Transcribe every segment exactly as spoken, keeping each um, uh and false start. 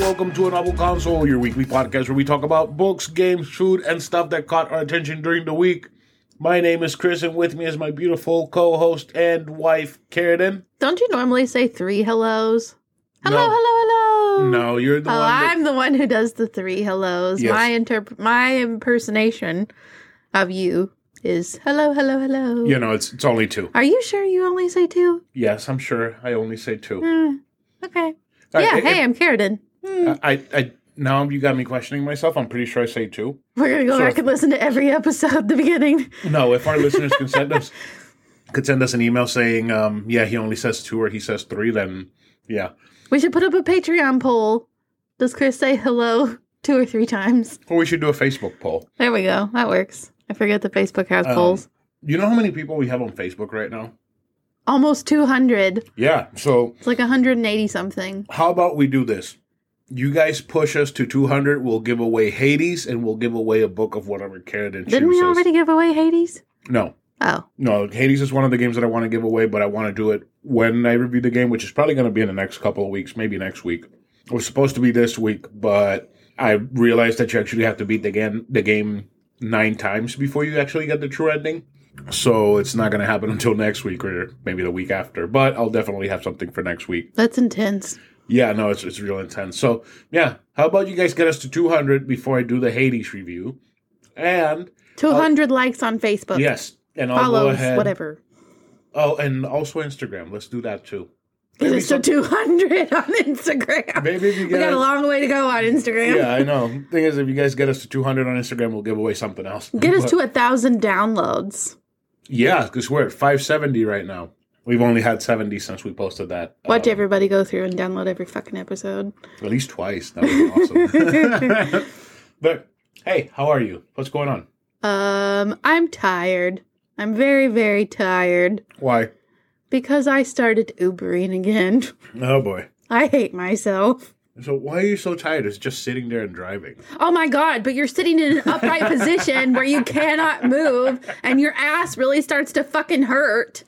welcome to A Novel Console, your weekly podcast where we talk about books, games, food, and stuff that caught our attention during the week. My name is Chris, and with me is my beautiful co-host and wife, Karen. Don't you normally say three hellos? Hello, No. hello, hello. No, you're the oh, one that... I'm the one who does the three hellos. Yes. My interp- my impersonation of you is hello, hello, hello. You know, it's it's only two. Are you sure you only say two? Yes, I'm sure I only say two. Mm, okay. Uh, yeah, it- hey, it- I'm Karen. Mm. I, I, now you got me questioning myself. I'm pretty sure I say two. We're going to go so back if- and listen to every episode at the beginning. No, if our listeners can send us could send us an email saying, um, yeah, he only says two or he says three, then yeah. We should put up a Patreon poll. Does Chris say hello two or three times? Or we should do a Facebook poll. There we go. That works. I forget that Facebook has Um, polls. You know how many people we have on Facebook right now? Almost two hundred. Yeah, so It's like one hundred eighty something. how about we do this? You guys push us to two hundred, we'll give away Hades, and we'll give away a book of whatever Karen chooses. Didn't we already give away Hades? No. Oh. No, Hades is one of the games that I want to give away, but I want to do it when I review the game, which is probably going to be in the next couple of weeks, maybe next week. It was supposed to be this week, but I realized that you actually have to beat the game, the game nine times before you actually get the true ending. So it's not going to happen until next week or maybe the week after, but I'll definitely have something for next week. That's intense. Yeah, no, it's it's real intense. So, yeah, how about you guys get us to two hundred before I do the Hades review? And... two hundred likes on Facebook. Yes, and I'll Follows, go ahead. whatever. Oh, and also Instagram. Let's do that too. Get Maybe us to some- two hundred on Instagram. Maybe if you We get got a us- long way to go on Instagram. Yeah, I know. Thing is, if you guys get us to two hundred on Instagram, we'll give away something else. Get us But- to a thousand downloads. Yeah, because we're at five seventy right now. We've only had seventy since we posted that. Watch um, everybody go through and download every fucking episode. At least twice. That would be awesome. But, hey, how are you? What's going on? Um, I'm tired. I'm very, very tired Why? because I started Ubering again. Oh, boy. I hate myself. So why are you so tired? It's just sitting there and driving. Oh my God, but you're sitting in an upright position where you cannot move and your ass really starts to fucking hurt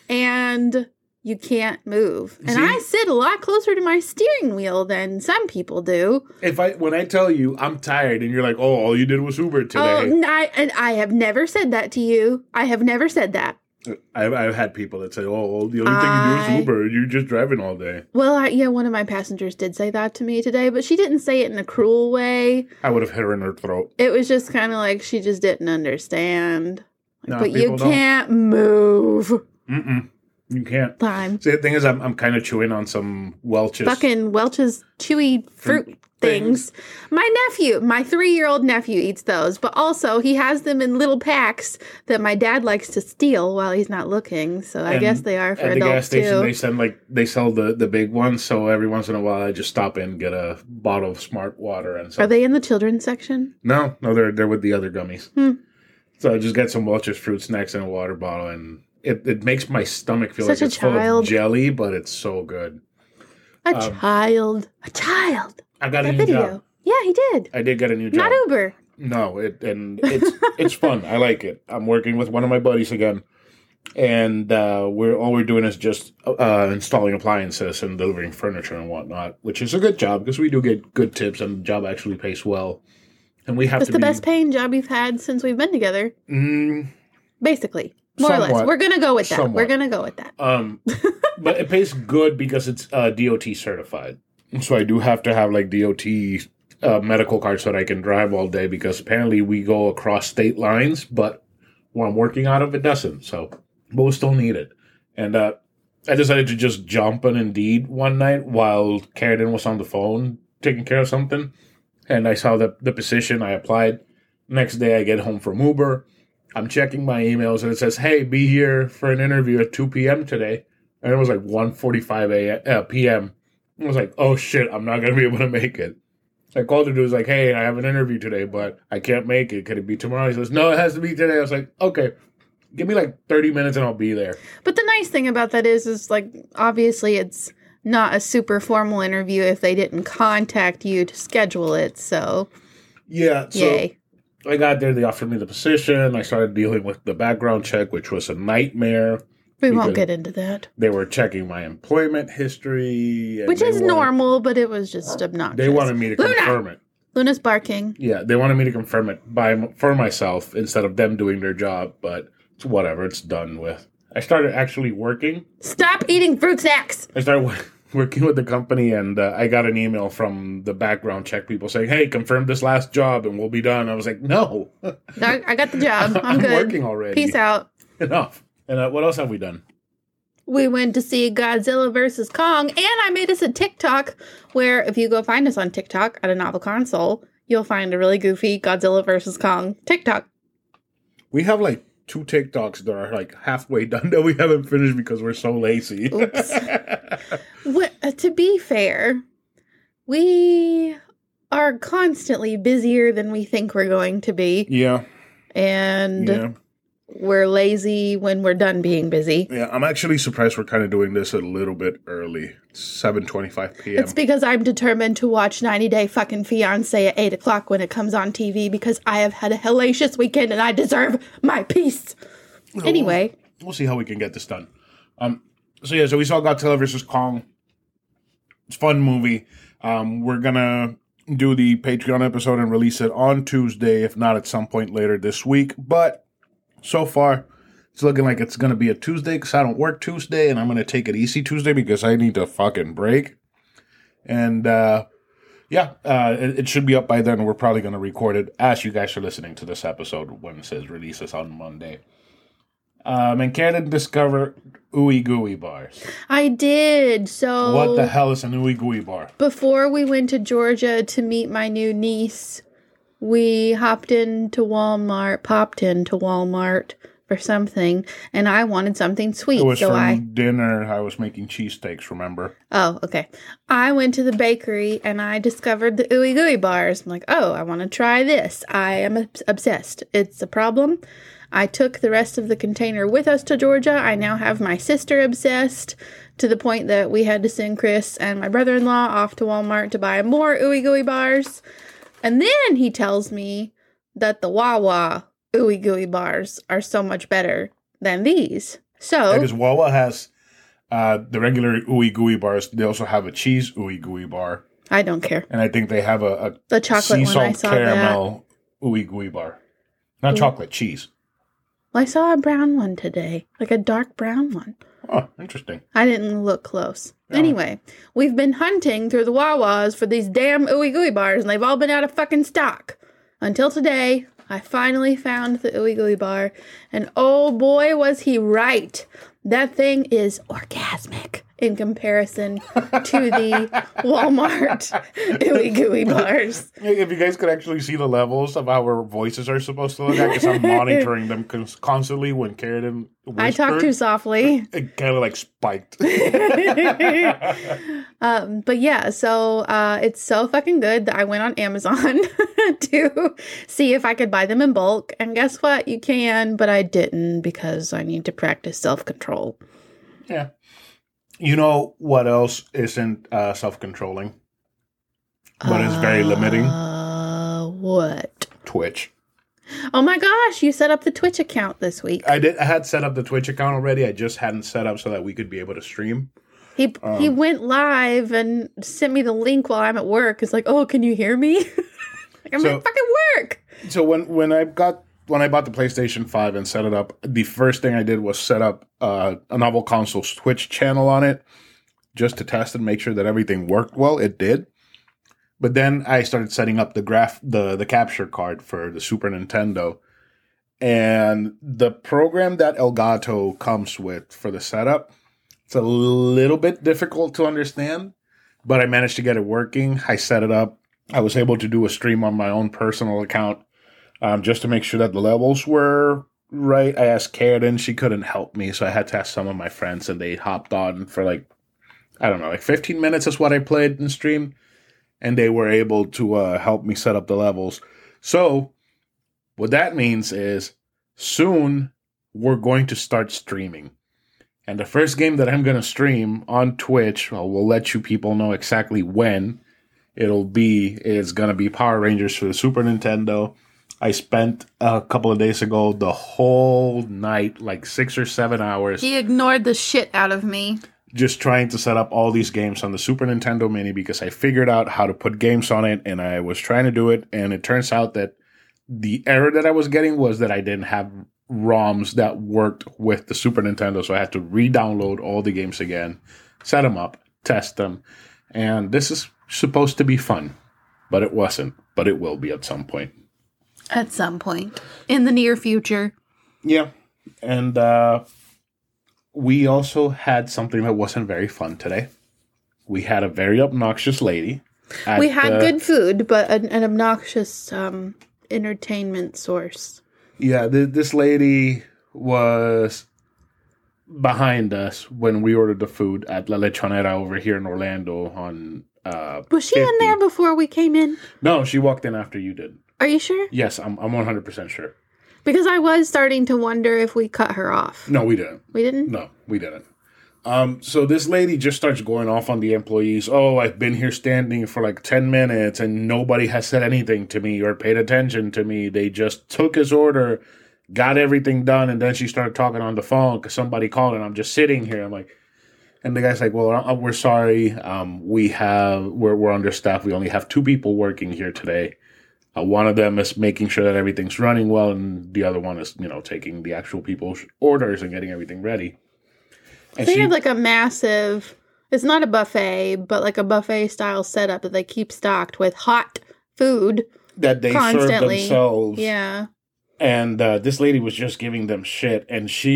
and you can't move. And See? I sit a lot closer to my steering wheel than some people do. If I when I tell you I'm tired and you're like, oh, all you did was Uber today. Oh, n- I, and I have never said that to you. I have never said that. I've, I've had people that say, oh, the only thing you do I- is Uber. You're just driving all day. Well, I, yeah, one of my passengers did say that to me today, but she didn't say it in a cruel way. I would have hit her in her throat. It was just kind of like she just didn't understand. Like, No, but you people don't. can't move. Mm-mm. You can't. Time. See, the thing is, I'm, I'm kind of chewing on some Welch's. Fucking Welch's chewy fruit Fruit things. My nephew, my three-year-old nephew eats those, but also he has them in little packs that my dad likes to steal while he's not looking. So I And guess they are for At the gas adults station, too. they send like they sell the, the big ones. So every once in a while, I just stop in and get a bottle of Smart Water and Are stuff. they in the children's section? No, no, they're they're with the other gummies. Hmm. So I just get some Welch's fruit snacks in a water bottle, and it, it makes my stomach feel Such like a it's full child. of jelly, but it's so good. A Um, child. A child. I got a That new video. job. Yeah, he did. I did get a new job. Not Uber. No, it and it's it's fun. I like it. I'm working with one of my buddies again, and uh, we're all we're doing is just uh, installing appliances and delivering furniture and whatnot, which is a good job because we do get good tips and the job actually pays well. And we have That's to the be, best paying job you've had since we've been together. Mm, Basically. More or less. Somewhat. We're going to go with that. Somewhat. We're going to go with that. um, but it pays good because it's uh, D O T certified. So I do have to have like D O T uh, medical card so that I can drive all day because apparently we go across state lines, but where I'm working out of it doesn't. So, but we still need it. And uh, I decided to just jump on Indeed one night while Karen was on the phone taking care of something. And I saw the, the position. I applied. Next day I get home from Uber. I'm checking my emails and it says, hey, be here for an interview at two p.m. today. And it was like one forty-five p.m. I was like, oh shit, I'm not going to be able to make it. So I called the dude, was like, hey, I have an interview today, but I can't make it. Could it be tomorrow? He says, no, it has to be today. I was like, okay, give me like thirty minutes and I'll be there. But the nice thing about that is, is like, obviously it's not a super formal interview if they didn't contact you to schedule it. So, Yeah, so yay. I got there, they offered me the position. I started dealing with the background check, which was a nightmare. We won't get into that. They were checking my employment history. Which is wanted, normal, but it was just obnoxious. They wanted me to Luna! confirm it. Luna's barking. Yeah, they wanted me to confirm it by for myself instead of them doing their job, but it's whatever. It's done with. I started actually working. Stop eating fruit snacks! I started working with the company, and uh, I got an email from the background check people saying, hey, confirm this last job and we'll be done. I was like, no. I, I got the job. I'm, I'm good. working already. Peace out. Enough. And uh, what else have we done? We went to see Godzilla versus Kong, and I made us a TikTok where if you go find us on TikTok at a novel console, you'll find a really goofy Godzilla versus Kong TikTok. We have like two TikToks that are like halfway done that we haven't finished because we're so lazy. Oops. What, uh, to be fair, we are constantly busier than we think we're going to be. Yeah. And Yeah. we're lazy when we're done being busy. Yeah, I'm actually surprised we're kind of doing this a little bit early. seven twenty-five p.m. It's because I'm determined to watch ninety Day Fucking Fiancé at eight o'clock when it comes on T V because I have had a hellacious weekend and I deserve my peace. No, Anyway. We'll, we'll see how we can get this done. Um. So yeah, so we saw Godzilla versus Kong. It's a fun movie. Um, we're going to do the Patreon episode and release it on Tuesday, if not at some point later this week. But so far, it's looking like it's going to be a Tuesday because I don't work Tuesday, and I'm going to take it easy Tuesday because I need to fucking break. And, uh, yeah, uh, it, it should be up by then. We're probably going to record it as you guys are listening to this episode when it says releases on Monday. Um, and Cannon discovered Ooey Gooey bars. I did. So What the hell is an Ooey Gooey bar? before we went to Georgia to meet my new niece, we hopped into Walmart, popped into Walmart for something, and I wanted something sweet. It was so from I dinner. I was making cheesesteaks, remember? Oh, okay. I went to the bakery and I discovered the Ooey Gooey bars. I'm like, oh, I want to try this. I am obs- obsessed. It's a problem. I took the rest of the container with us to Georgia. I now have my sister obsessed to the point that we had to send Chris and my brother-in-law off to Walmart to buy more Ooey Gooey bars. And then he tells me that the Wawa Ooey Gooey bars are so much better than these. So, Because Wawa has uh, the regular Ooey Gooey bars. They also have a cheese Ooey Gooey bar. I don't care. And I think they have a, a The chocolate sea one, I salt saw caramel Ooey Gooey bar. Not Ooh. chocolate, cheese. Well, I saw a brown one today, like a dark brown one. Oh, interesting. I didn't look close. Oh. Anyway, we've been hunting through the Wawas for these damn Ooey Gooey bars, and they've all been out of fucking stock. Until today, I finally found the Ooey Gooey bar, and oh boy, was he right. That thing is orgasmic in comparison to the Walmart Ooey Gooey bars. If you guys could actually see the levels of how our voices are supposed to look like, because I'm monitoring them cons- constantly when Karen whispered. I talk too softly. It kind of like spiked. um, but yeah, so uh, it's so fucking good that I went on Amazon to see if I could buy them in bulk. And guess what? You can, but I didn't because I need to practice self-control. Yeah. You know what else isn't uh, self-controlling? But is very limiting? Uh, what? Twitch. Oh my gosh, you set up the Twitch account this week. I did. I had set up the Twitch account already. I just hadn't set up so that we could be able to stream. He Um, he went live and sent me the link while I'm at work. It's like, oh, can you hear me? like I'm So- at fucking work. So when when I got when I bought the PlayStation five and set it up, the first thing I did was set up uh, a Novel Console's Twitch channel on it just to test and make sure that everything worked well. It did. But then I started setting up the graph, the, the capture card for the Super Nintendo. And the program that Elgato comes with for the setup, it's a little bit difficult to understand, but I managed to get it working. I set it up. I was able to do a stream on my own personal account um, just to make sure that the levels were right. I asked Karen, she couldn't help me, so I had to ask some of my friends, and they hopped on for like, I don't know, like fifteen minutes is what I played in stream. And they were able to uh, help me set up the levels. So what that means is soon we're going to start streaming. And the first game that I'm going to stream on Twitch, well, we'll let you people know exactly when it'll be, is going to be Power Rangers for the Super Nintendo. I spent a couple of days ago the whole night, like six or seven hours. He ignored the shit out of me. Just trying to set up all these games on the Super Nintendo Mini because I figured out how to put games on it, and I was trying to do it, and it turns out that the error that I was getting was that I didn't have ROMs that worked with the Super Nintendo, so I had to re-download all the games again, set them up, test them, and this is supposed to be fun, but it wasn't, but it will be at some point. At some point. In the near future. Yeah. And uh, we also had something that wasn't very fun today. We had a very obnoxious lady. We had the, good food, but an, an obnoxious um, entertainment source. Yeah, th- this lady was behind us when we ordered the food at La Lechonera over here in Orlando on uh, Was she fifty. in there before we came in? No, she walked in after you did. Are you sure? Yes, I'm I'm one hundred percent sure. Because I was starting to wonder if we cut her off. No, we didn't. We didn't? No, we didn't. Um, so this lady just starts going off on the employees. Oh, I've been here standing for like ten minutes and nobody has said anything to me or paid attention to me. They just took his order, got everything done, and then she started talking on the phone because somebody called and I'm just sitting here. I'm like, and the guy's like, well, uh, we're sorry. Um, we have, we're, we're understaffed. We only have two people working here today. Uh, one of them is making sure that everything's running well, and the other one is, you know, taking the actual people's orders and getting everything ready. And they she, have like a massive, it's not a buffet, but like a buffet style setup that they keep stocked with hot food that they constantly. serve themselves. Yeah. And uh, this lady was just giving them shit, and she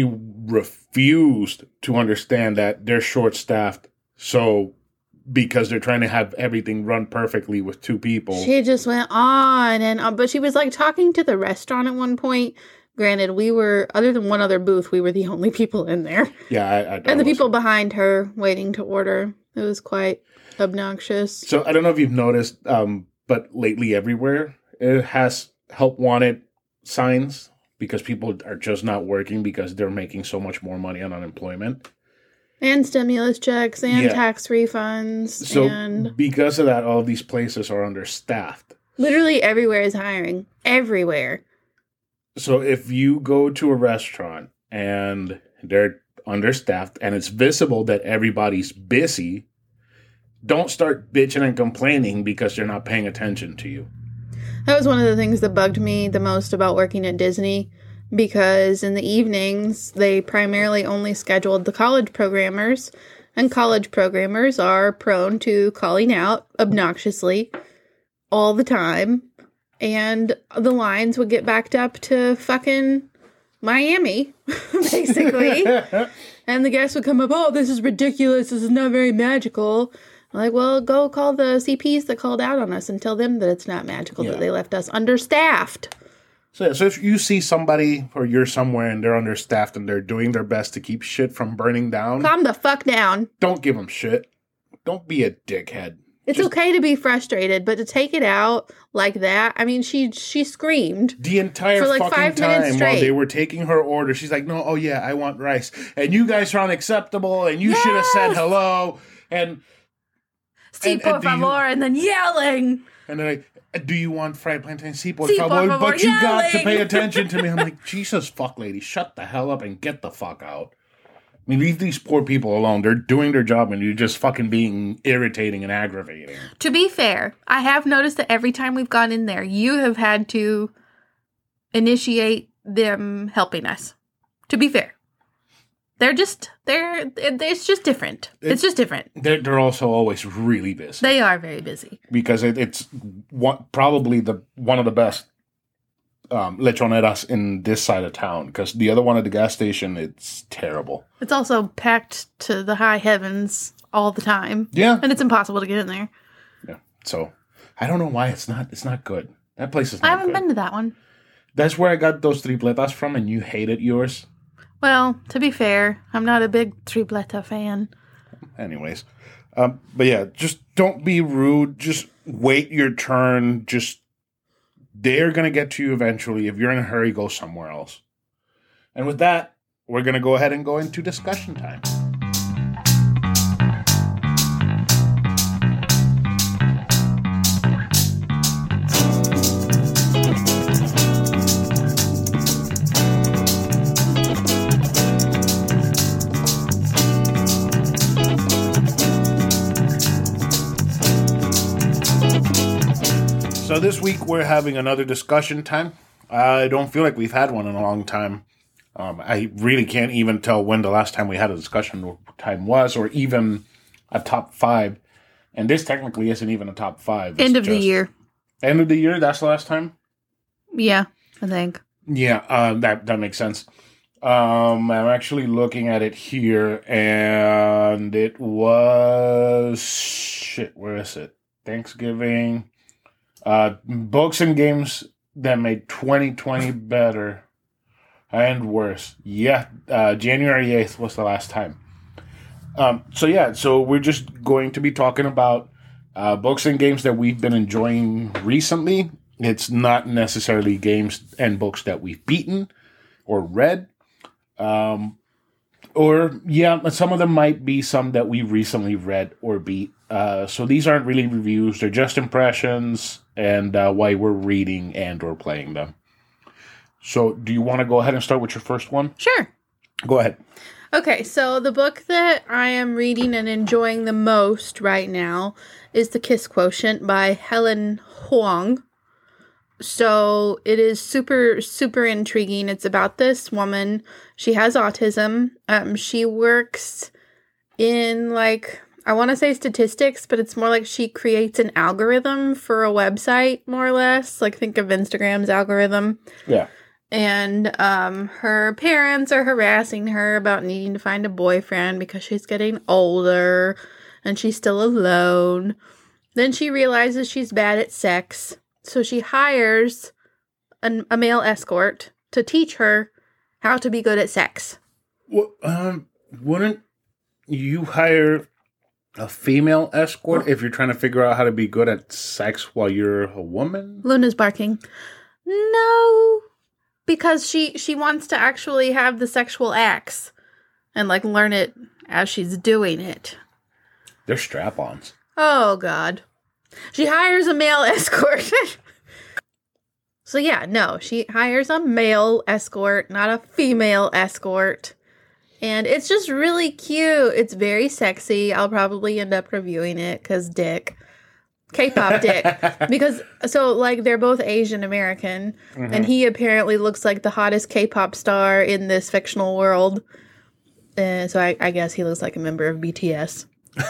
refused to understand that they're short-staffed. So, because they're trying to have everything run perfectly with two people. She just went on and on. But she was like talking to the restaurant at one point. Granted, we were, other than one other booth, we were the only people in there. Yeah, I, I And the people behind her waiting to order. It was quite obnoxious. So, I don't know if you've noticed, um, but lately everywhere, it has help wanted signs because people are just not working because they're making so much more money on unemployment. And stimulus checks and Yeah. tax refunds. So and because of that, all of these places are understaffed. literally everywhere is hiring. Everywhere. So if you go to a restaurant and they're understaffed and it's visible that everybody's busy, don't start bitching and complaining because they're not paying attention to you. That was one of the things that bugged me the most about working at Disney, because in the evenings, they primarily only scheduled the college programmers, and college programmers are prone to calling out obnoxiously all the time, and the lines would get backed up to fucking Miami, basically, and the guests would come up, oh, this is ridiculous, this is not very magical. I'm like, well, go call the C Ps that called out on us and tell them that it's not magical, Yeah. that they left us understaffed. So, so if you see somebody or you're somewhere and they're understaffed and they're doing their best to keep shit from burning down, Calm the fuck down. don't give them shit. Don't be a dickhead. It's Just- okay to be frustrated, but to take it out like that, I mean, she she screamed. The entire For like fucking five minutes time while straight. they were taking her order, she's like, no, oh yeah, I want rice. And you guys are unacceptable and you should have said Yes! hello. And Si, And- por and do you- favor, and then yelling. and they're like, do you want fried plantain? Si, por Si, por favor. favor, But you got to yelling. pay attention to me. I'm like, Jesus fuck, lady, shut the hell up and get the fuck out. I mean, leave these poor people alone. They're doing their job and you're just fucking being irritating and aggravating. To be fair, I have noticed that every time we've gone in there, you have had to initiate them helping us. To be fair. They're just, they're, it's just different. It's just different. They're, they're also always really busy. They are very busy. because it, it's one, probably the one of the best um, lechoneras in this side of town. Because the other one at the gas station, it's terrible. It's also packed to the high heavens all the time. Yeah, And it's impossible to get in there. yeah. So I don't know why it's not. It's not good. That place is I not haven't good. been to that one. That's where I got those tripletas from, and you hated yours. Well, to be fair, I'm not a big tripleta fan. Anyways, um, but yeah, just don't be rude. Just wait your turn. Just they're gonna get to you eventually. If you're in a hurry, go somewhere else. And with that, we're gonna go ahead and go into discussion time. So this week we're having another discussion time. I don't feel like we've had one in a long time. Um, I really can't even tell when the last time we had a discussion time was, or even a top five. And this technically isn't even a top five. It's End of the just- year. End of the year, that's the last time? Yeah, I think. Yeah, uh, that, that makes sense. Um, I'm actually looking at it here, and it was... Shit, where is it? Thanksgiving. Uh, books and games that made twenty twenty better and worse. Yeah, uh, January eighth was the last time. Um, so yeah, so we're just going to be talking about uh, books and games that we've been enjoying recently. It's not necessarily games and books that we've beaten or read. Um, or, yeah, some of them might be some that we recently read or beat. Uh, so these aren't really reviews. They're just impressions and uh, why we're reading and or playing them. So do you want to go ahead and start with your first one? Sure. Go ahead. Okay, so the book that I am reading and enjoying the most right now is The Kiss Quotient by Helen Hoang. So it is super, super intriguing. It's about this woman. She has autism. Um, she works in, like, I want to say statistics, but it's more like she creates an algorithm for a website, more or less. Like, think of Instagram's algorithm. Yeah. And um, her parents are harassing her about needing to find a boyfriend because she's getting older and she's still alone. Then she realizes she's bad at sex. So she hires an, a male escort to teach her how to be good at sex. Well, um, wouldn't you hire a female escort if you're trying to figure out how to be good at sex while you're a woman? Luna's barking. No, because she, she wants to actually have the sexual acts and, like, learn it as she's doing it. They're strap-ons. Oh, God. She hires a male escort. So, yeah, no, she hires a male escort, not a female escort. And it's just really cute. It's very sexy. I'll probably end up reviewing it because dick. K-pop dick. Because, so, like, they're both Asian American. Mm-hmm. And he apparently looks like the hottest K-pop star in this fictional world. Uh, so I, I guess he looks like a member of B T S.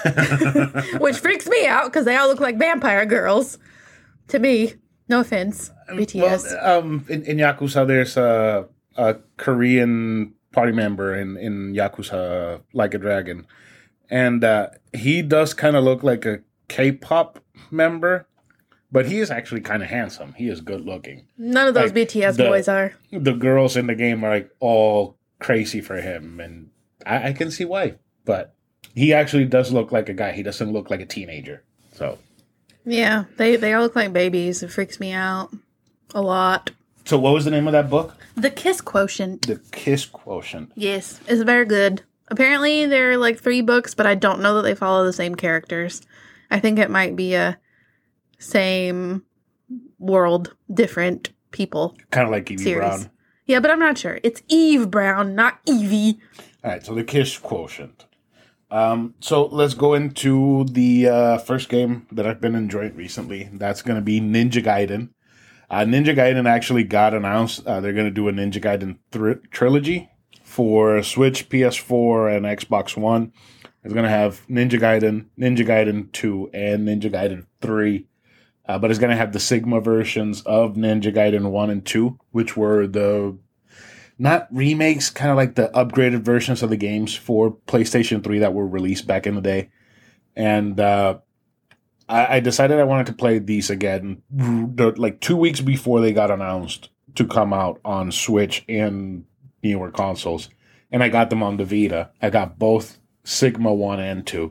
Which freaks me out because they all look like vampire girls. To me. No offense, B T S. Well, um, in, in Yakuza, there's a, a Korean party member in, in Yakuza Like a Dragon. And uh, he does kind of look like a K-pop member, but he is actually kind of handsome. He is good looking. None of those like, B T S the, boys are. The girls in the game are like all crazy for him, and I, I can see why. But he actually does look like a guy. He doesn't look like a teenager. So... Yeah, they, they all look like babies. It freaks me out a lot. So what was the name of that book? The Kiss Quotient. The Kiss Quotient. Yes, it's very good. Apparently there are like three books, but I don't know that they follow the same characters. I think it might be a same world, different people. Kind of like Evie series. Brown. Yeah, but I'm not sure. It's Eve Brown, not Evie. All right, so The Kiss Quotient. Um, so let's go into the uh, first game that I've been enjoying recently. That's going to be Ninja Gaiden. Uh, Ninja Gaiden actually got announced. Uh, they're going to do a Ninja Gaiden thr- trilogy for Switch, P S four, and Xbox One. It's going to have Ninja Gaiden, Ninja Gaiden two, and Ninja Gaiden three. Uh, but it's going to have the Sigma versions of Ninja Gaiden one and two, which were the... not remakes, kind of like the upgraded versions of the games for PlayStation three that were released back in the day. And uh, I, I decided I wanted to play these again, like two weeks before they got announced to come out on Switch and newer consoles. And I got them on the Vita. I got both Sigma one and two.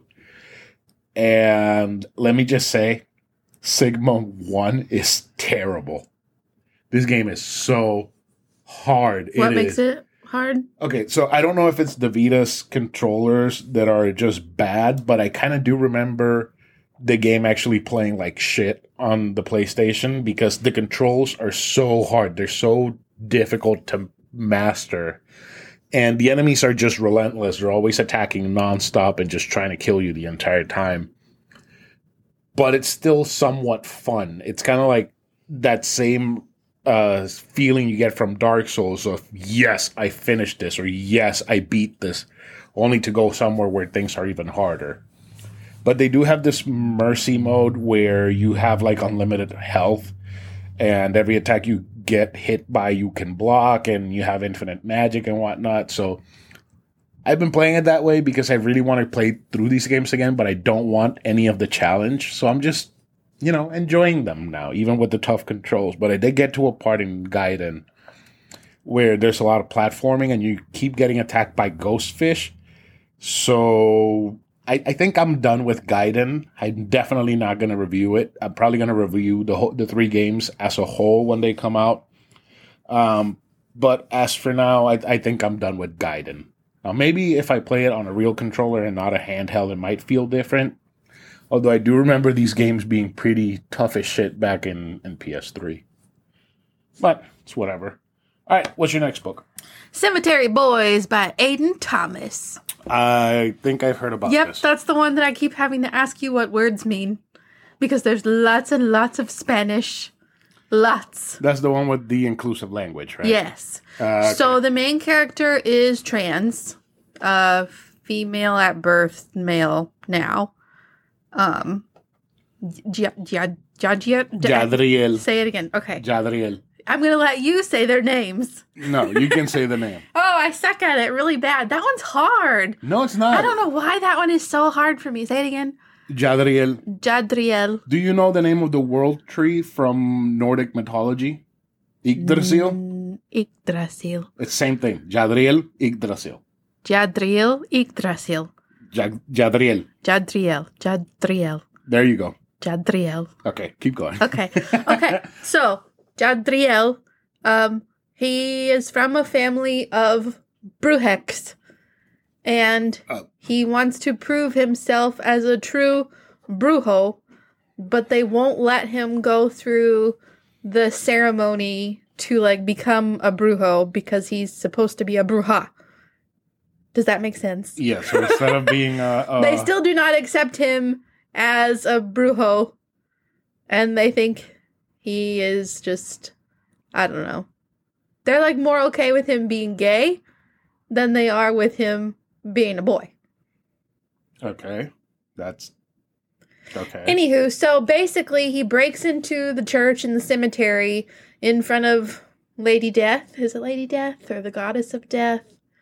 And let me just say, Sigma one is terrible. This game is so hard. What it makes is. it hard? Okay, so I don't know if it's the Vita's controllers that are just bad, but I kind of do remember the game actually playing like shit on the PlayStation because the controls are so hard. They're so difficult to master. And the enemies are just relentless. They're always attacking nonstop and just trying to kill you the entire time. But it's still somewhat fun. It's kind of like that same uh, feeling you get from Dark Souls of, yes, I finished this, or yes, I beat this, only to go somewhere where things are even harder. But they do have this mercy mode where you have like unlimited health, and every attack you get hit by you can block, and you have infinite magic and whatnot. So I've been playing it that way because I really want to play through these games again, but I don't want any of the challenge. So I'm just, you know, enjoying them now, even with the tough controls. But I did get to a part in Gaiden where there's a lot of platforming and you keep getting attacked by ghost fish. So I, I think I'm done with Gaiden. I'm definitely not going to review it. I'm probably going to review the whole, the three games as a whole when they come out. Um, but as for now, I, I think I'm done with Gaiden. Now, maybe if I play it on a real controller and not a handheld, it might feel different. Although I do remember these games being pretty tough as shit back in, in P S three. But it's whatever. All right, what's your next book? Cemetery Boys by Aiden Thomas. I think I've heard about yep, this. Yep, that's the one that I keep having to ask you what words mean. Because there's lots and lots of Spanish. Lots. That's the one with the inclusive language, right? Yes. Uh, okay. So the main character is trans. Uh, female at birth, male now. Um, Jadriel. Jadriel. Say it again. Okay. Jadriel. I'm going to let you say their names. No, you can say the name. Oh, I suck at it really bad. That one's hard. No, it's not. I don't know why that one is so hard for me. Say it again. Jadriel. Jadriel. Do you know the name of the world tree from Nordic mythology? Yggdrasil? Mm, Yggdrasil. It's the same thing. Jadriel, Yggdrasil. Jadriel, Yggdrasil. Jad- Jadriel. Jadriel. Jadriel. There you go. Jadriel. Okay, keep going. Okay. Okay. So, Jadriel, um, he is from a family of Brujex. And oh. he wants to prove himself as a true brujo, but they won't let him go through the ceremony to, like, become a brujo because he's supposed to be a bruja. Does that make sense? Yeah, so instead of being a... a... They still do not accept him as a brujo, and they think he is just, I don't know. They're, like, more okay with him being gay than they are with him being a boy. Okay. That's... Okay. Anywho, so basically he breaks into the church in the cemetery in front of Lady Death. Is it Lady Death or the Goddess of Death?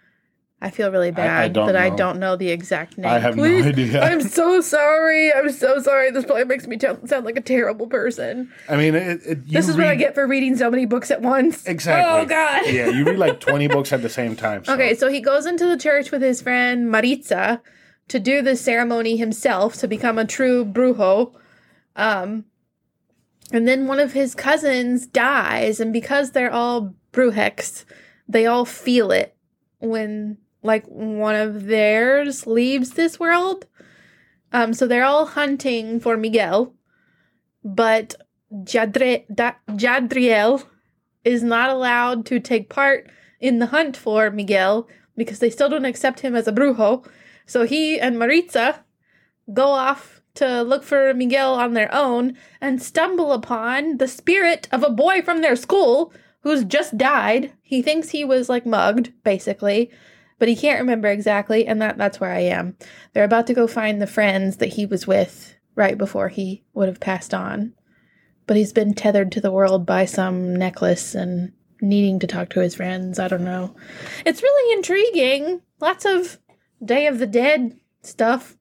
I feel really bad I, I that know. I don't know the exact name. I have Please, no idea. I'm so sorry. I'm so sorry. This probably makes me t- sound like a terrible person. I mean, it, it, this is read... what I get for reading so many books at once. Exactly. Oh, God. Yeah, you read like twenty books at the same time. So. Okay, so he goes into the church with his friend Maritza to do the ceremony himself to become a true brujo. Um, and then one of his cousins dies, and because they're all brujex, they all feel it when, like, one of theirs leaves this world. Um, so they're all hunting for Miguel, but Jadre- da- Jadriel is not allowed to take part in the hunt for Miguel because they still don't accept him as a brujo. So he and Maritza go off to look for Miguel on their own and stumble upon the spirit of a boy from their school who's just died. He thinks he was, like, mugged, basically, but he can't remember exactly, and that, that's where I am. They're about to go find the friends that he was with right before he would have passed on. But he's been tethered to the world by some necklace and needing to talk to his friends. I don't know. It's really intriguing. Lots of Day of the Dead stuff.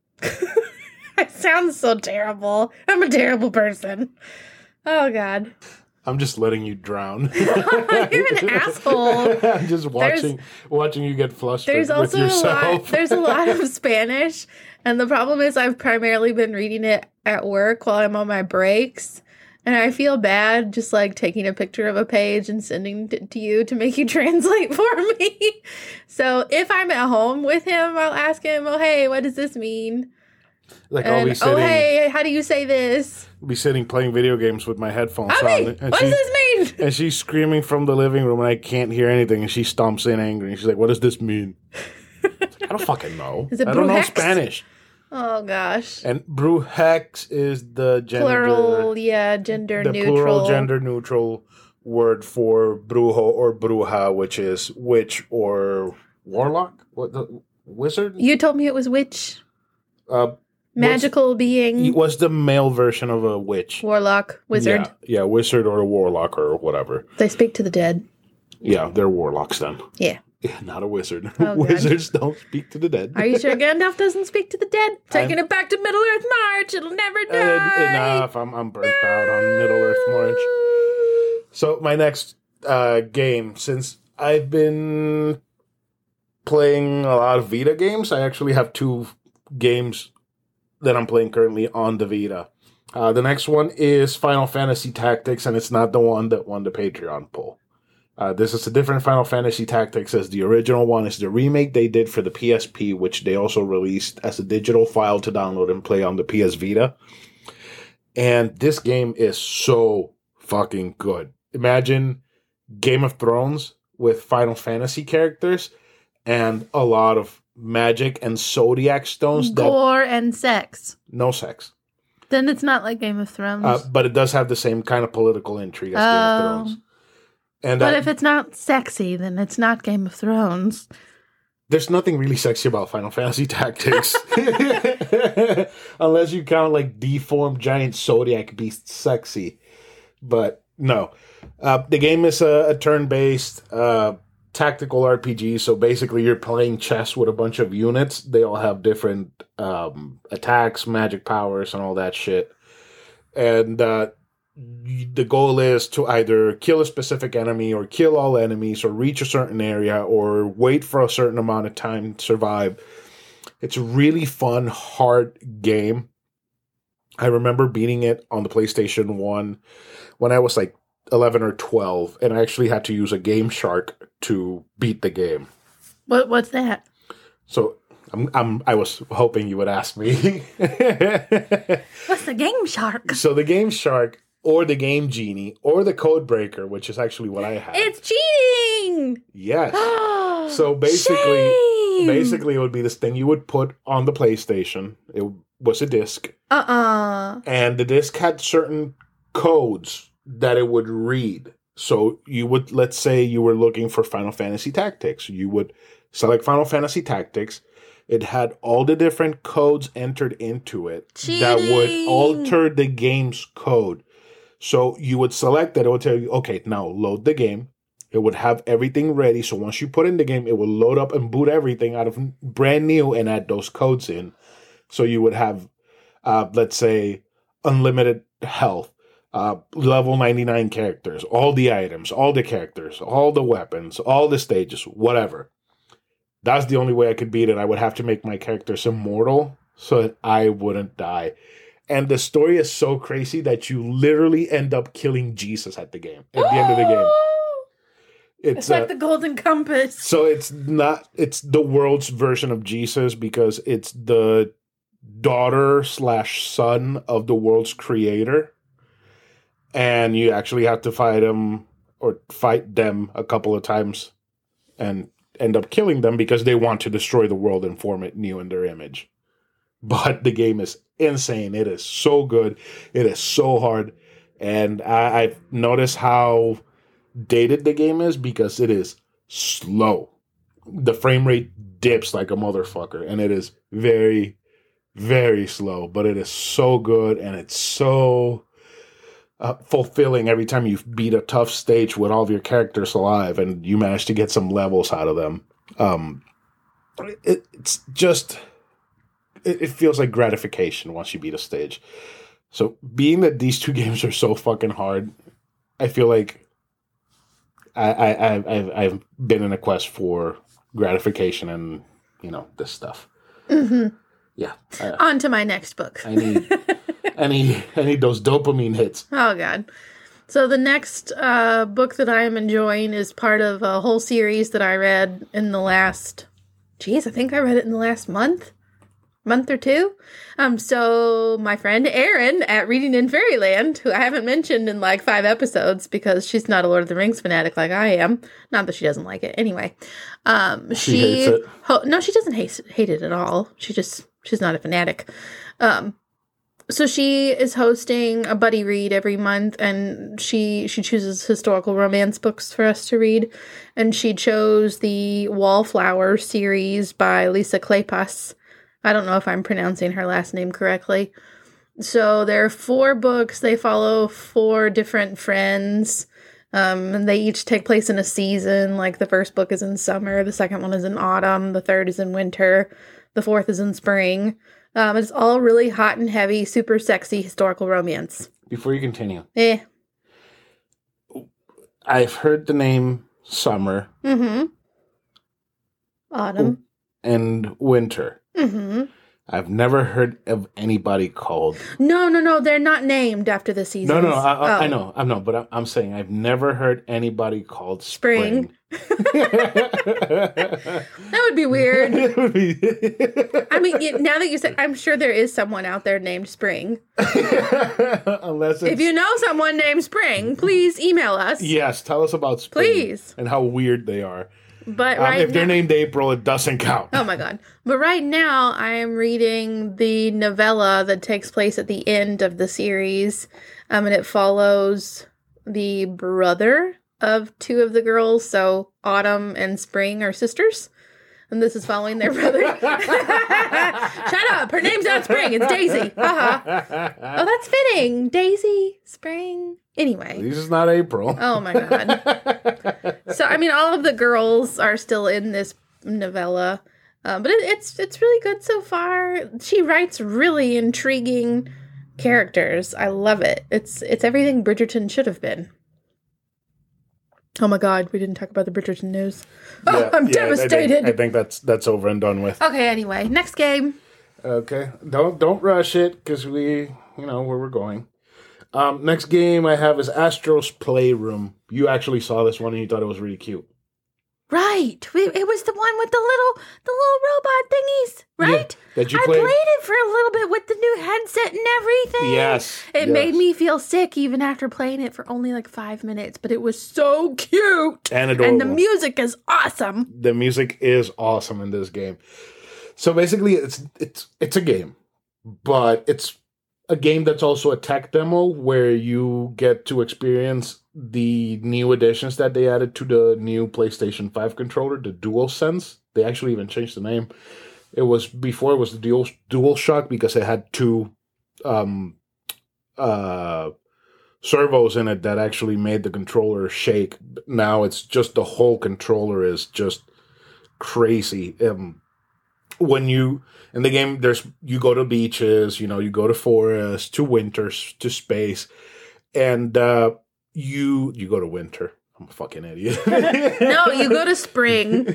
It sounds so terrible. I'm a terrible person. Oh, God. I'm just letting you drown. You're an asshole. I'm just watching there's, watching you get flustered there's also with yourself. A lot, there's a lot of Spanish, and the problem is I've primarily been reading it at work while I'm on my breaks, and I feel bad just, like, taking a picture of a page and sending it to you to make you translate for me. So if I'm at home with him, I'll ask him, oh, hey, what does this mean? Like, and, I'll be sitting, oh, hey, how do you say this? I'll be sitting playing video games with my headphones Mommy, on. And what she, does this mean? And she's screaming from the living room, and I can't hear anything, and she stomps in angry. And she's like, what does this mean? Like, I don't fucking know. Is it I don't know brujex? Spanish. Oh gosh. And Brewhex is the gender, Plural, yeah, gender the neutral. plural gender neutral word for Brujo or Bruja, which is witch or warlock. What the wizard? You told me it was witch. Uh, Magical being. It was the male version of a witch. Warlock, wizard. Yeah, yeah, wizard or a warlock or whatever. They speak to the dead. Yeah, they're warlocks then. Yeah. Yeah, not a wizard. Oh, Wizards God. Don't speak to the dead. Are you sure Gandalf doesn't speak to the dead? Taking I'm, it back to Middle Earth March. It'll never die. Enough. I'm, I'm burnt no. out on Middle Earth March. So my next uh, game, since I've been playing a lot of Vita games, I actually have two games that I'm playing currently on the Vita. Uh, the next one is Final Fantasy Tactics, and it's not the one that won the Patreon poll. Uh, this is a different Final Fantasy Tactics, as the original one is the remake they did for the P S P, which they also released as a digital file to download and play on the P S Vita. And this game is so fucking good. Imagine Game of Thrones with Final Fantasy characters and a lot of magic and zodiac stones. Gore that, and sex. No sex. Then it's not like Game of Thrones. Uh, but it does have the same kind of political intrigue as oh. Game of Thrones. And, but uh, if it's not sexy, then it's not Game of Thrones. There's nothing really sexy about Final Fantasy Tactics. Unless you count like deformed giant zodiac beasts sexy. But no. Uh, the game is a, a turn-based uh, tactical R P G. So basically you're playing chess with a bunch of units. They all have different um, attacks, magic powers, and all that shit. And uh, the goal is to either kill a specific enemy or kill all enemies or reach a certain area or wait for a certain amount of time to survive. It's a really fun, hard game. I remember beating it on the PlayStation one when I was like eleven or twelve, and I actually had to use a Game Shark to beat the game. What What's that? So I'm, I'm, I was hoping you would ask me. What's the Game Shark? So the Game Shark, or the Game Genie, or the Code Breaker, which is actually what I have. It's cheating! Yes. So basically, Shame. basically it would be this thing you would put on the PlayStation. It was a disc. Uh-uh. And the disc had certain codes that it would read. So you would, let's say you were looking for Final Fantasy Tactics. You would select Final Fantasy Tactics. It had all the different codes entered into it Cheating. That would alter the game's code. So you would select that. It would tell you, okay, now load the game. It would have everything ready. So once you put in the game, it will load up and boot everything out of brand new and add those codes in. So you would have, uh, let's say, unlimited health, uh, level ninety-nine characters, all the items, all the characters, all the weapons, all the stages, whatever. That's the only way I could beat it. I would have to make my characters immortal so that I wouldn't die. And the story is so crazy that you literally end up killing Jesus at the game, at the end of the game. It's, it's like uh, the Golden Compass. So it's not, it's the world's version of Jesus because it's the daughter slash son of the world's creator. And you actually have to fight him or fight them a couple of times and end up killing them because they want to destroy the world and form it new in their image. But the game is insane. It is so good. It is so hard. And I, I've noticed how dated the game is because it is slow. The frame rate dips like a motherfucker. And it is very, very slow. But it is so good. And it's so uh, fulfilling every time you beat a tough stage with all of your characters alive. And you manage to get some levels out of them. Um, it, it's just... It feels like gratification once you beat a stage. So being that these two games are so fucking hard, I feel like I, I, I've, I've been in a quest for gratification and, you know, this stuff. Mm-hmm. Yeah. I, On to my next book. I need, I need, I need those dopamine hits. Oh, God. So the next uh, book that I am enjoying is part of a whole series that I read in the last, geez, I think I read it in the last month. month or two. Um, so my friend Erin at Reading in Fairyland, who I haven't mentioned in like five episodes because she's not a Lord of the Rings fanatic like I am. Not that she doesn't like it. Anyway, um, she, she hates it. Ho- no, she doesn't hate hate it at all. She just she's not a fanatic. Um, so she is hosting a buddy read every month, and she she chooses historical romance books for us to read. And she chose the Wallflower series by Lisa Kleypas. I don't know if I'm pronouncing her last name correctly. So there are four books. They follow four different friends. Um, and they each take place in a season. Like the first book is in summer, the second one is in autumn, the third is in winter, the fourth is in spring. Um, it's all really hot and heavy, super sexy historical romance. Before you continue, Eh. I've heard the name Summer. Mm-hmm. Autumn. And Winter. Mm-hmm. I've never heard of anybody called. No, no, no. They're not named after the seasons. No, no, I, I, oh. I know, I know, but I'm, I'm saying I've never heard anybody called Spring. Spring. That would be weird. I mean, you, now that you said, I'm sure there is someone out there named Spring. Unless it's, if you know someone named Spring, please email us. Yes, tell us about Spring. Please. And how weird they are. But um, right if they're now, named April, it doesn't count. Oh my god. But right now, I am reading the novella that takes place at the end of the series. Um, and it follows the brother of two of the girls. So Autumn and Spring are sisters. And this is following their brother. Shut up. Her name's not Spring. It's Daisy. Uh-huh. Oh, that's fitting. Daisy, Spring. Anyway. This is not April. Oh, my God. So, I mean, all of the girls are still in this novella. Uh, but it, it's it's really good so far. She writes really intriguing characters. I love it. It's it's everything Bridgerton should have been. Oh my God, we didn't talk about the Bridgerton news. Oh, Yeah, I'm yeah, devastated. I think, I think that's that's over and done with. Okay, anyway, next game. Okay, don't don't rush it because we you know where we're going. Um, next game I have is Astro's Playroom. You actually saw this one and you thought it was really cute. Right, we, it was the one with the little the little robot thingies, right? Yeah, that you I played? played it for a little bit with the new headset and everything. Yes, It yes. made me feel sick even after playing it for only like five minutes, but it was so cute. And adorable. And the music is awesome. The music is awesome in this game. So basically, it's it's it's a game, but it's a game that's also a tech demo where you get to experience the new additions that they added to the new PlayStation five controller, the DualSense. They actually even changed the name. It was before it was the Dual DualShock because it had two um, uh, servos in it that actually made the controller shake. Now it's just the whole controller is just crazy. Um, when you in the game, there's you go to beaches, you know, you go to forests, to winters, to space, and uh, you you go to winter. I'm a fucking idiot. No, you go to spring.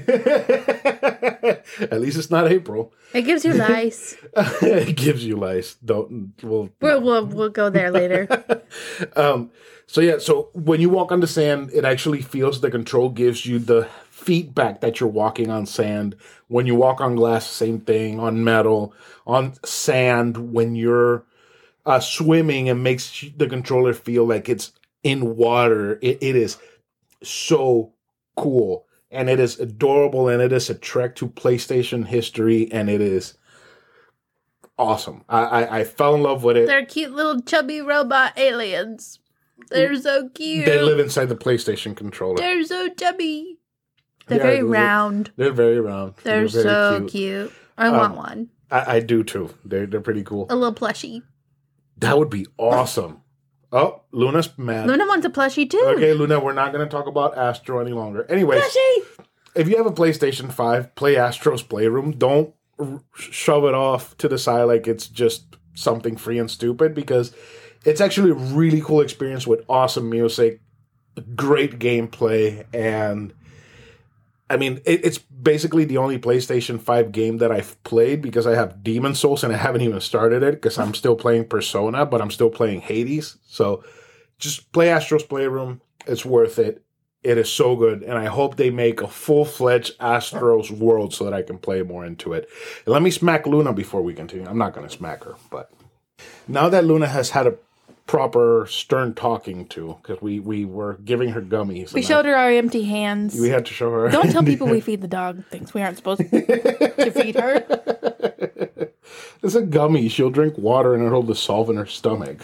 At least it's not April. It gives you lice. It gives you lice. Don't we'll We'll, we'll, we'll go there later. um. So yeah. So when you walk on the sand, it actually feels the control gives you the feedback that you're walking on sand. When you walk on glass, same thing. On metal, on sand. When you're uh, swimming, it makes the controller feel like it's in water. It, it is so cool, and it is adorable, and it is a trek to PlayStation history, and it is awesome. I, I, I fell in love with it. They're cute little chubby robot aliens. They're so cute. They live inside the PlayStation controller. They're so chubby. They're Yeah, very they're- round. They're very round. They're, very so cute. cute. I Um, want one. I, I do too. They're they're pretty cool. A little plushie. That would be awesome. Oh, Luna's mad. Luna wants a plushie too. Okay, Luna, we're not going to talk about Astro any longer. Anyways, Plushie! if you have a PlayStation five, play Astro's Playroom. Don't r- shove it off to the side like it's just something free and stupid, because it's actually a really cool experience with awesome music, great gameplay, and I mean, it, it's basically the only PlayStation five game that I've played, because I have Demon Souls and I haven't even started it because I'm still playing Persona, but I'm still playing Hades. So just play Astro's Playroom. It's worth it. It is so good, and I hope they make a full-fledged Astro's World so that I can play more into it. And let me smack Luna before we continue. I'm not going to smack her, but now that Luna has had a proper stern talking to, because we, we were giving her gummies. We showed her our empty hands. We had to show her. Don't tell people we feed the dog things we aren't supposed to feed her. It's a gummy. She'll drink water and it'll dissolve in her stomach.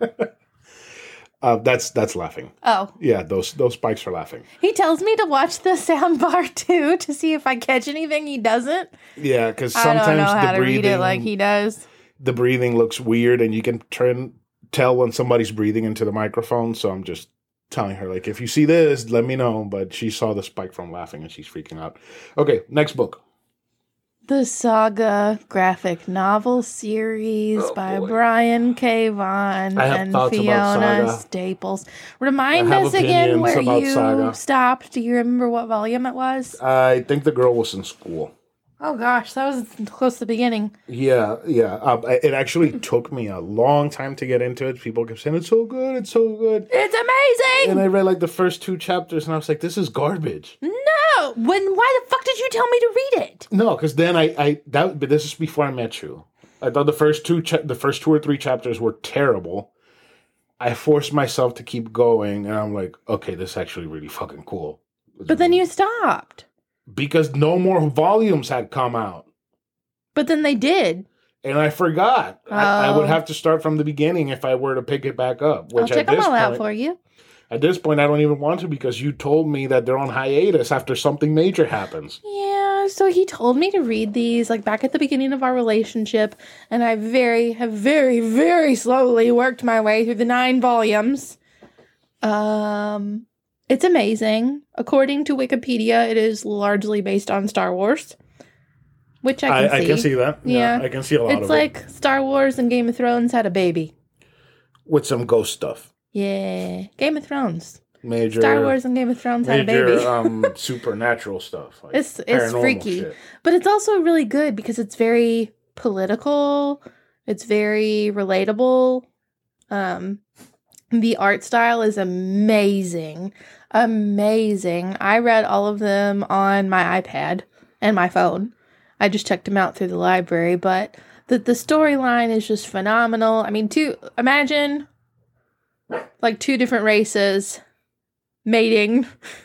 uh, that's that's laughing. Oh. Yeah, those those spikes are laughing. He tells me to watch the sound bar too to see if I catch anything he doesn't. Yeah, because I sometimes don't know how the to breathing read it like he does. The breathing looks weird, and you can turn tell when somebody's breathing into the microphone. So I'm just telling her, like, if you see this, let me know. But she saw the spike from laughing, and she's freaking out. Okay, next book. The Saga graphic novel series Oh, by boy. Brian K. Vaughan I have and thoughts about Fiona Saga. Staples. Remind I have us again opinions where about you Saga. stopped. Do you remember what volume it was? I think the girl was in school. Oh gosh, that was close to the beginning. Yeah, yeah. Um, I- it actually took me a long time to get into it. People kept saying, it's so good, it's so good. It's amazing! And I read like the first two chapters, and I was like, this is garbage. No! When? Why the fuck did you tell me to read it? No, because then I, I that but this is before I met you. I thought the first two cha- the first two or three chapters were terrible. I forced myself to keep going, and I'm like, okay, this is actually really fucking cool. But then you stopped. Because no more volumes had come out, But then they did. and I forgot. I, I Oh. would have to start from the beginning if I were to pick it back up. I'll Which check at them this all out point, for you. at this point, I don't even want to because you told me that they're on hiatus after something major happens. Yeah, so he told me to read these like back at the beginning of our relationship, and I very have very very slowly worked my way through the nine volumes. Um it's amazing. According to Wikipedia, it is largely based on Star Wars, which I can I, see. I can see that. Yeah, Yeah. I can see a lot It's of like it Star Wars and Game of Thrones had a baby. with some ghost stuff. Yeah, Game of Thrones. Major Star Wars and Game of Thrones had a major baby. um supernatural stuff. Like It's it's paranormal freaky, shit. but it's also really good because it's very political. It's very relatable. Um, the art style is amazing, amazing. I read all of them on my iPad and my phone. I just checked them out through the library, but the the storyline is just phenomenal. I mean, two imagine like two different races mating.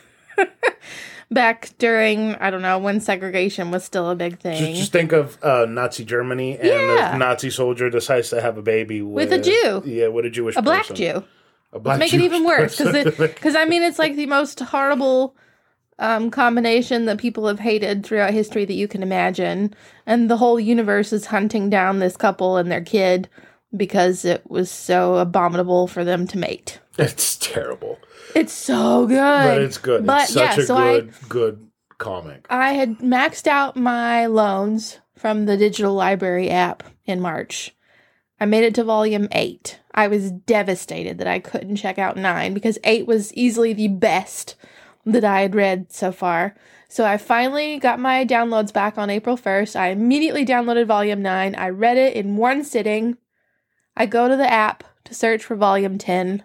Back during, I don't know, when segregation was still a big thing. Just, just think of uh, Nazi Germany, and Yeah. the Nazi soldier decides to have a baby with, With a Jew. Yeah, with a Jewish a black person. Jew. A black Make it Jewish even worse. person. Because, I mean, it's like the most horrible um, combination that people have hated throughout history that you can imagine. And the whole universe is hunting down this couple and their kid because it was so abominable for them to mate. It's terrible, It's so good. but it's good. But it's such yeah, a so I- good, good comic. I had maxed out my loans from the digital library app in March. I made it to volume eight. I was devastated that I couldn't check out nine because eight was easily the best that I had read so far. So I finally got my downloads back on April first. I immediately downloaded volume nine. I read it in one sitting. I go to the app to search for volume ten.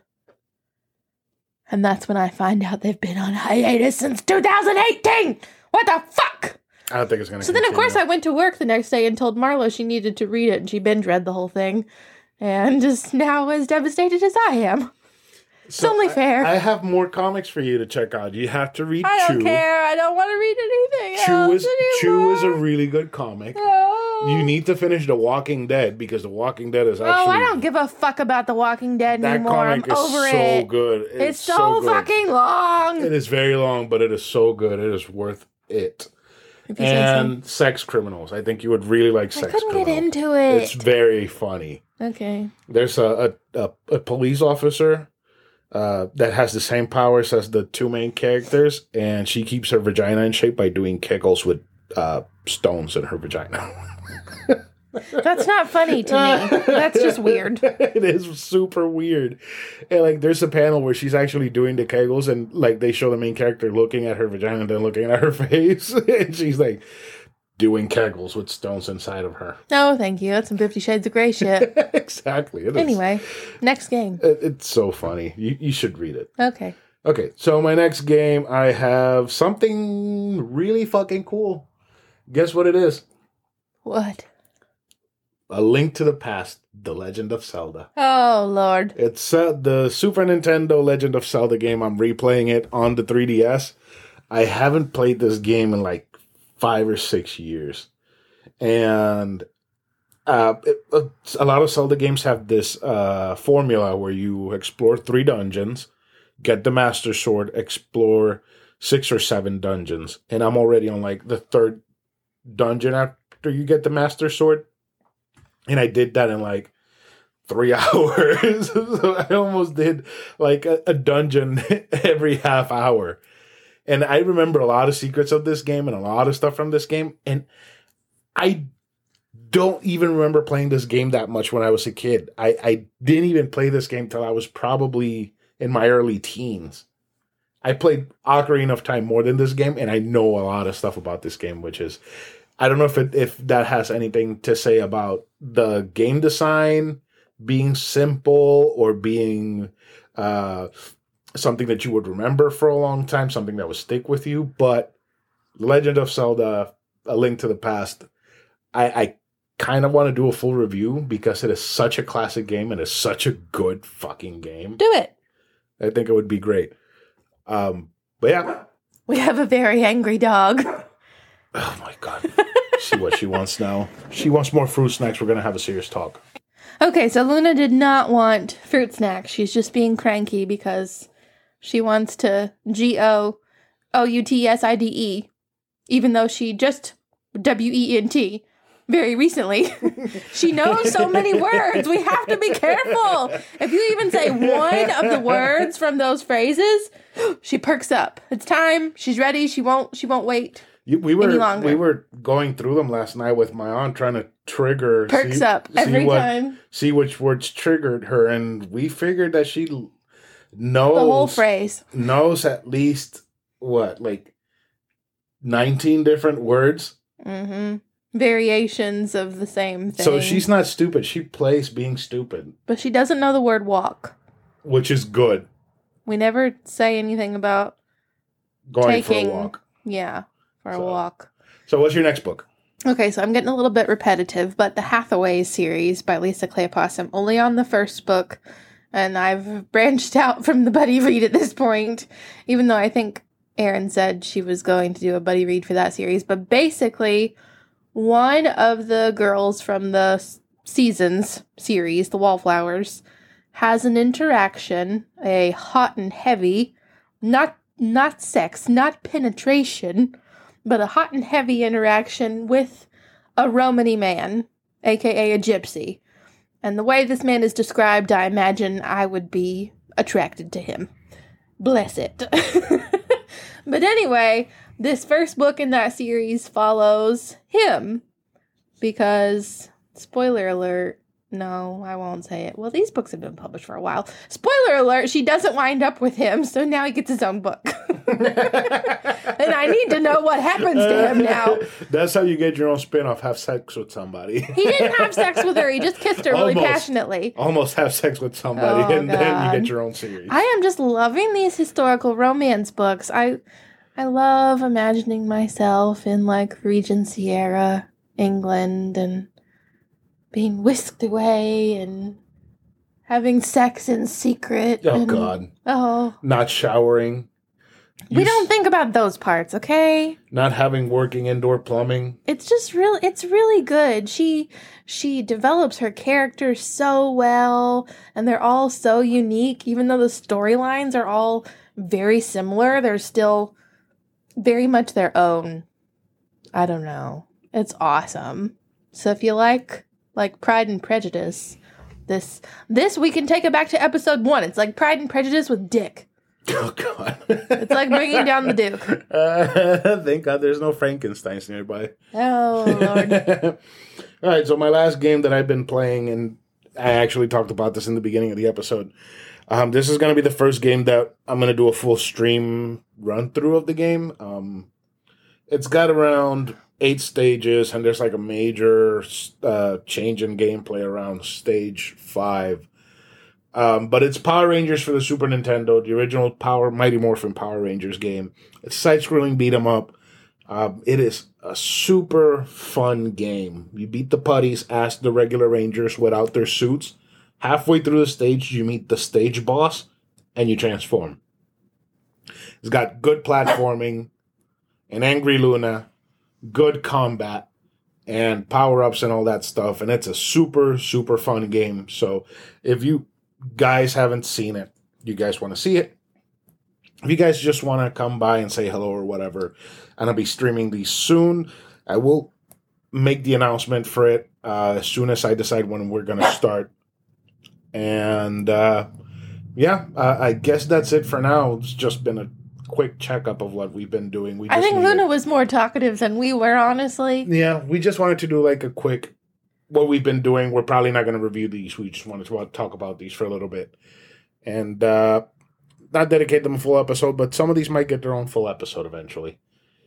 And that's when I find out they've been on hiatus since two thousand eighteen. What the fuck? I don't think it's going to So then, of course, I went to work the next day and told Marlo she needed to read it, and she binge read the whole thing, and is now as devastated as I am. It's only fair. I have more comics for you to check out. You have to read I Chew. don't care. I don't want to read anything Chew else is anymore. Chew is a really good comic. No. You need to finish The Walking Dead because The Walking Dead is actually Oh, I don't give a fuck about The Walking Dead that anymore. I'm comic is over so it. good. It's, It's so, so good. fucking long. It is very long, but it is so good. It is worth it. If you say so. And Sex Criminals. I think you would really like I Sex couldn't Criminals. get into it. It's very funny. Okay. There's a a, a, a police officer uh, that has the same powers as the two main characters, and she keeps her vagina in shape by doing kegels with uh, stones in her vagina. That's not funny to me. That's just weird. It is super weird. And like there's a panel where she's actually doing the kegels, and like they show the main character looking at her vagina and then looking at her face, and she's like doing kegels with stones inside of her. No, thank you. That's some Fifty Shades of Grey shit. Exactly. It is. Anyway, next game. It- it's so funny. You you should read it. Okay. Okay, so my next game, I have something really fucking cool. Guess what it is? What? A Link to the Past, The Legend of Zelda. Oh, Lord. It's uh, the Super Nintendo Legend of Zelda game. I'm replaying it on the three D S. I haven't played this game in like five or six years. And uh, it, uh, a lot of Zelda games have this uh, formula where you explore three dungeons, get the Master Sword, explore six or seven dungeons, and I'm already on like the third dungeon after you get the Master Sword, and I did that in like three hours. So I almost did like a, a dungeon every half hour. And I remember a lot of secrets of this game and a lot of stuff from this game. And I don't even remember playing this game that much when I was a kid. I, I didn't even play this game till I was probably in my early teens. I played Ocarina of Time more than this game, and I know a lot of stuff about this game, which is, I don't know if it, if that has anything to say about the game design being simple or being uh, something that you would remember for a long time, something that would stick with you. But Legend of Zelda, A Link to the Past, I, I kind of want to do a full review because it is such a classic game and it's such a good fucking game. Do it. I think it would be great. Um, but yeah. We have a very angry dog. Oh my God. See what she wants now. She wants more fruit snacks. We're going to have a serious talk. Okay, so Luna did not want fruit snacks. She's just being cranky because she wants to G O O U T S I D E, even though she just W E N T very recently. She knows so many words. We have to be careful. If you even say one of the words from those phrases, she perks up. It's time. She's ready. She won't. She won't wait. You, we were we were going through them last night with my aunt, trying to trigger perks see, up every see what, time. See which words triggered her, and we figured that she knows the whole phrase. Knows at least what, like nineteen different words. Mm-hmm. Variations of the same thing. So she's not stupid. She plays being stupid, but she doesn't know the word walk, which is good. We never say anything about going taking, for a walk. Yeah. For so, a walk. So what's your next book? Okay, so I'm getting a little bit repetitive, but the Hathaways series by Lisa Kleypas. I'm only on the first book, and I've branched out from the buddy read at this point, even though I think Erin said she was going to do a buddy read for that series. But basically, one of the girls from the Seasons series, the Wallflowers, has an interaction, a hot and heavy, not not sex, not penetration, but a hot and heavy interaction with a Romany man, aka a gypsy. And the way this man is described, I imagine I would be attracted to him. Bless it. But anyway, this first book in that series follows him. Because, spoiler alert, no, I won't say it. Well, these books have been published for a while. Spoiler alert, she doesn't wind up with him, so now he gets his own book. And I need to know what happens to him now. That's how you get your own spin-off, have sex with somebody. He didn't have sex with her, he just kissed her really almost, passionately. Almost have sex with somebody, oh, and God. then you get your own series. I am just loving these historical romance books. I I love imagining myself in, like, Regency era England and being whisked away and having sex in secret. Oh, and, God. Oh. Not showering. We don't think about those parts, okay? Not having working indoor plumbing. It's just really, it's really good. She, she develops her characters so well, and they're all so unique. Even though the storylines are all very similar, they're still very much their own. I don't know. It's awesome. So if you like, like Pride and Prejudice, this, this we can take it back to episode one. It's like Pride and Prejudice with Dick. Oh, God. It's like bringing down the Duke. Uh, thank God there's no Frankensteins nearby. Oh, Lord. All right, so my last game that I've been playing, and I actually talked about this in the beginning of the episode. Um, this is going to be the first game that I'm going to do a full stream run-through of the game. Um, it's got around eight stages, and there's like a major uh, change in gameplay around stage five. Um, but it's Power Rangers for the Super Nintendo, the original Power Mighty Morphin Power Rangers game. It's side-scrolling beat 'em up. Um, it is a super fun game. You beat the putties, ask the regular Rangers without their suits. Halfway through the stage, you meet the stage boss, and you transform. It's got good platforming, an angry Luna, good combat, and power-ups and all that stuff. And it's a super, super fun game. So if you guys haven't seen it, you guys want to see it, if you guys just want to come by and say hello or whatever, and I'll be streaming these soon. I will make the announcement for it uh, as soon as I decide when we're going to start. And uh, yeah, uh, I guess that's it for now. It's just been a quick checkup of what we've been doing. We just I think needed, Luna was more talkative than we were, honestly. Yeah, we just wanted to do like a quick, what we've been doing. We're probably not going to review these. We just wanted to talk about these for a little bit. And uh, not dedicate them a full episode, but some of these might get their own full episode eventually.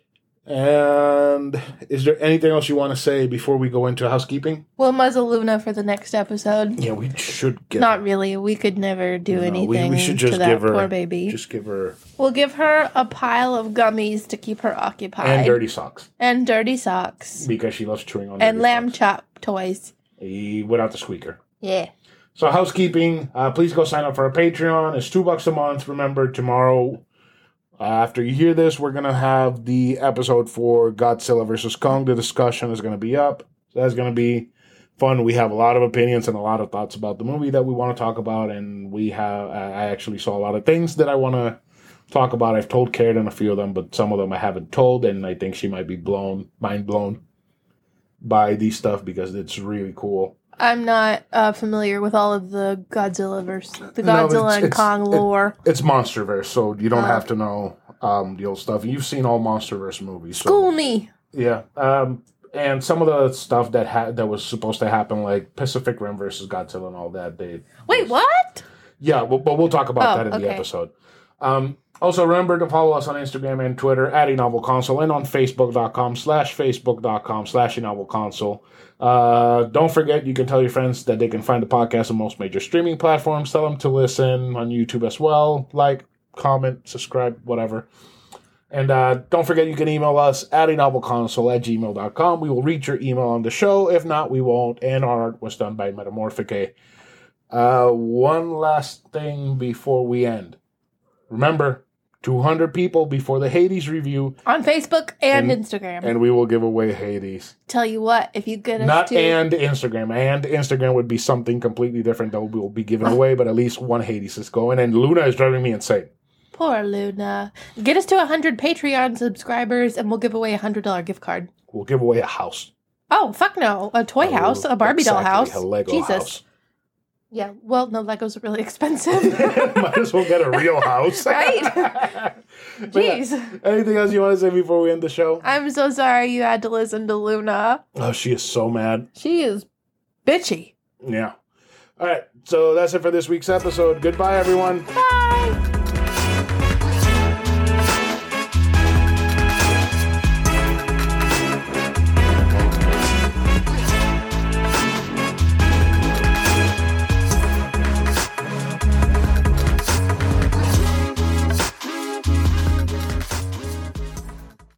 And is there anything else you want to say before we go into housekeeping? We'll muzzle Luna for the next episode. Yeah, we should get Not her. really. We could never do No, anything we, we should just to that give her, poor baby. Just give her... We'll give her a pile of gummies to keep her occupied. And dirty socks. And dirty socks. Because she loves chewing on And dirty lamb socks. chop toys. Eh, Without the squeaker. Yeah. So housekeeping, uh, please go sign up for our Patreon. It's two bucks a month. Remember, tomorrow... Uh, after you hear this, we're going to have the episode for Godzilla versus Kong. The discussion is going to be up. So that's going to be fun. We have a lot of opinions and a lot of thoughts about the movie that we want to talk about. And we have, I actually saw a lot of things that I want to talk about. I've told Karen a few of them, but some of them I haven't told. And I think she might be blown, mind blown by these stuff because it's really cool. I'm not uh, familiar with all of the Godzilla versus the No, Godzilla it's- and it's- Kong lore. It, it's MonsterVerse, so you don't Oh. have to know um, the old stuff. You've seen all MonsterVerse movies. So, School me. yeah. Um, and some of the stuff that ha- that was supposed to happen, like Pacific Rim versus Godzilla and all that, they... Wait, what? Yeah, well, but we'll talk about Oh, that in okay. the episode. Um, also, remember to follow us on Instagram and Twitter at A Novel Console and on Facebook.com slash Facebook.com slash A Novel Console. Uh, don't forget, you can tell your friends that they can find the podcast on most major streaming platforms. Tell them to listen on YouTube as well. Like, comment, subscribe, whatever. And uh, don't forget, you can email us at A Novel Console at gmail dot com. We will read your email on the show. If not, we won't. And our art was done by Metamorphic. Uh, one last thing before we end. Remember, two hundred people before the Hades review, On Facebook and, And- Instagram. and we will give away Hades. Tell you what, if you get us Not to... and Instagram. And Instagram would be something completely different that we will be giving away, but at least one Hades is going. And Luna is driving me insane. Poor Luna. Get us to one hundred Patreon subscribers and we'll give away a one hundred dollars gift card. We'll give away a house. Oh, fuck no. A toy Oh, house. A Barbie doll exactly, house. A Lego Jesus. house. Yeah, well, no, Legos are really expensive. Might as well get a real house. Right? But yeah, Jeez. anything else you want to say before we end the show? I'm so sorry you had to listen to Luna. Oh, she is so mad. She is bitchy. Yeah. All right. So that's it for this week's episode. Goodbye, everyone. Bye.